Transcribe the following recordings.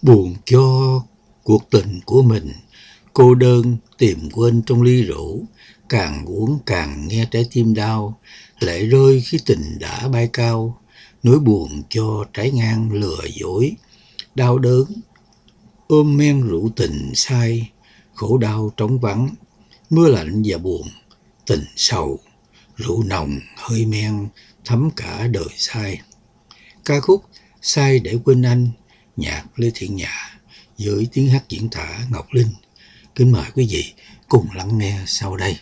Buồn cho cuộc tình của mình, cô đơn tìm quên trong ly rượu, càng uống càng nghe trái tim đau, lệ rơi khi tình đã bay cao, nỗi buồn cho trái ngang lừa dối, đau đớn ôm men rượu tình say, khổ đau trống vắng, mưa lạnh và buồn, tình sầu, rượu nồng hơi men thấm cả đời say. Ca khúc Say để quên anh, nhạc Lê Thiện Nhã với tiếng hát diễn tả Ngọc Linh. Kính mời quý vị cùng lắng nghe sau đây.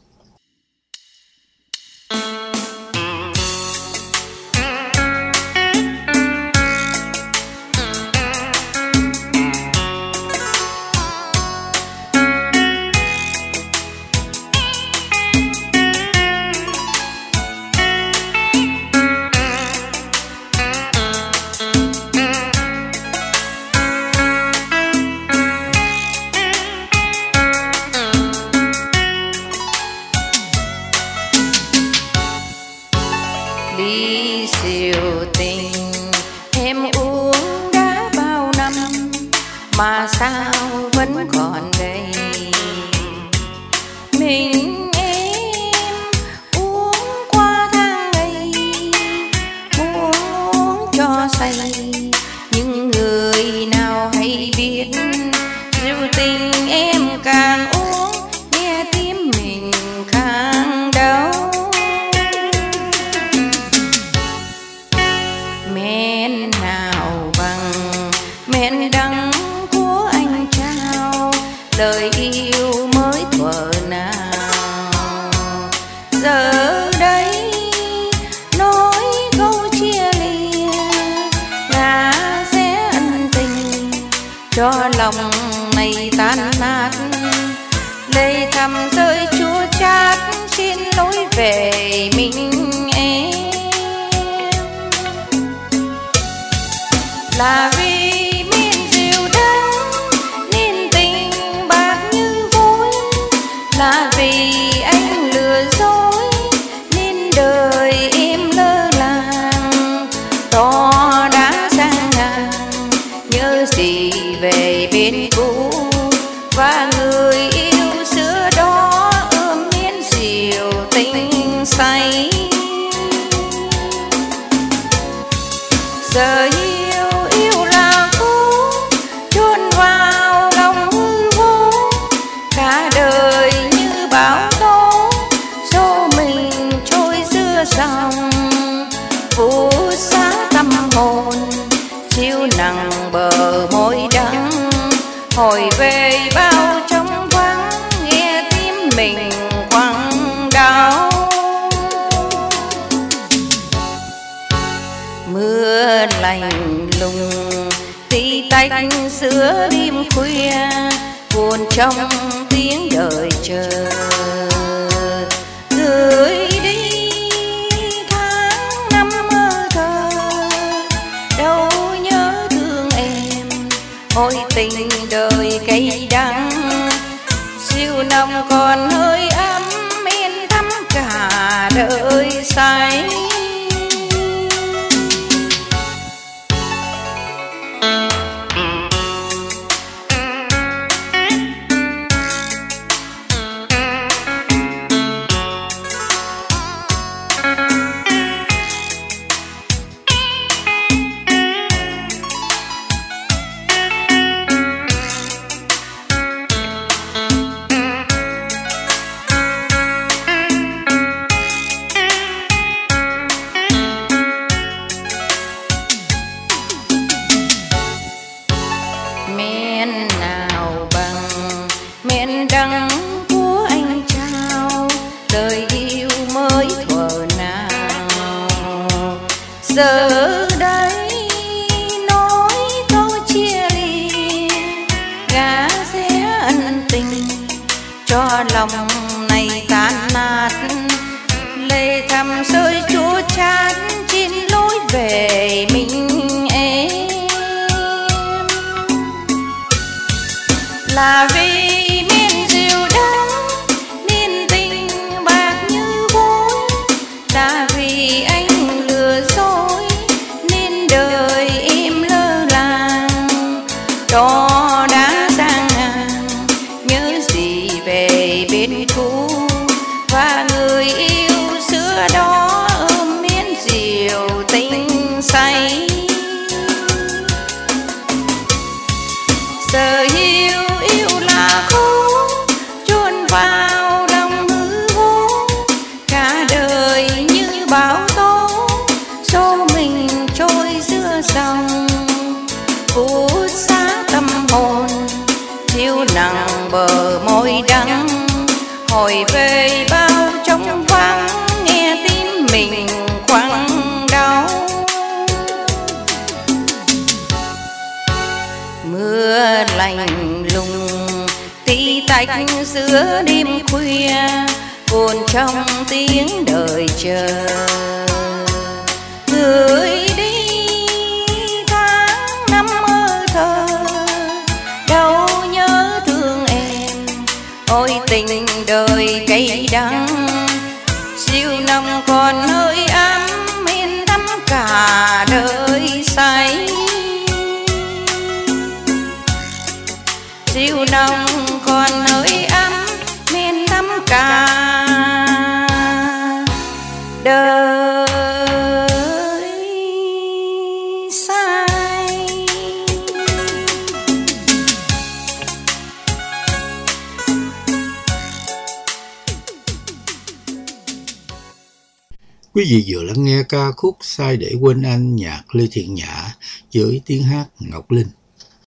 Ly rượu tình em uống đã bao năm mà sao vẫn còn đây. Mình em uống qua tháng ngày, muốn uống cho say, nhưng người nào hay biết rượu tình em càng uống nghe tim mình càng đau. Men nào bằng men đắng của anh trao, lời yêu mới thuở nào. Giờ đây nói câu chia lìa, ngã rẽ ân tình cho lòng này tan nát. Lệ thầm rơi chua chát xin lỗi về mình em. Là vì miên rượu đắng nên tình bạc như vối, là vì anh lừa dối nên đời em lơ làng. Tỏ đã sang ngàn nhớ gì về bên cũ, và người yêu xưa đó ôm miên rượu tình say. Giờ yêu là cũ chôn vào lòng hư vô, cả đời như bão tố số mình trôi giữa dòng. Phù sa tâm hồn chiếu nặng bờ môi đắng, hồi về bao trong vắng nghe tim mình quặn đau. Mưa lạnh lùng tí tách giữa đêm khuya, buồn trong tiếng đợi chờ. Gửi đi tháng năm mơ thơ, đâu nhớ thương em. Ôi tình đời cay đắng, siêu nồng còn hơi ấm men thắm cả đời say. Men nào bằng men đắng của anh trao, lời yêu mới thuở nào. Giờ đây nói câu chia ly, gã rẽ ân tình cho lòng này tan nát. Lệ thầm rơi chua chát xin lỗi về mình em. Là vì miên rượu đắng nên tình bạc như vối, là vì anh lừa dối nên đời em lơ làng. đó đã sang ngàn. Nhớ gì về bên cũ và người yêu xưa đó ôm miến diều tình say. Giờ yêu yêu là khúc chuồn vào lòng hư vô, cả đời như bão tố xô mình trôi giữa dòng. Phút xa tâm hồn chiếu nặng bờ môi đắng, hồi về bao trong vắng nghe tim mình quặn đau. Mưa lạnh lùng tí tách giữa đêm khuya, buồn trong tiếng đợi chờ. Người đi tháng năm mơ thơ, đâu nhớ thương em. Ôi tình đời cay đắng, siêu nồng còn hơi ấm miên thắm cả đời say. Siêu nồng còn hơi ấm miên thắm cả đời say. Quý vị vừa lắng nghe ca khúc Sai để quên anh nhạc Lê Thiện Nhã với tiếng hát Ngọc Linh.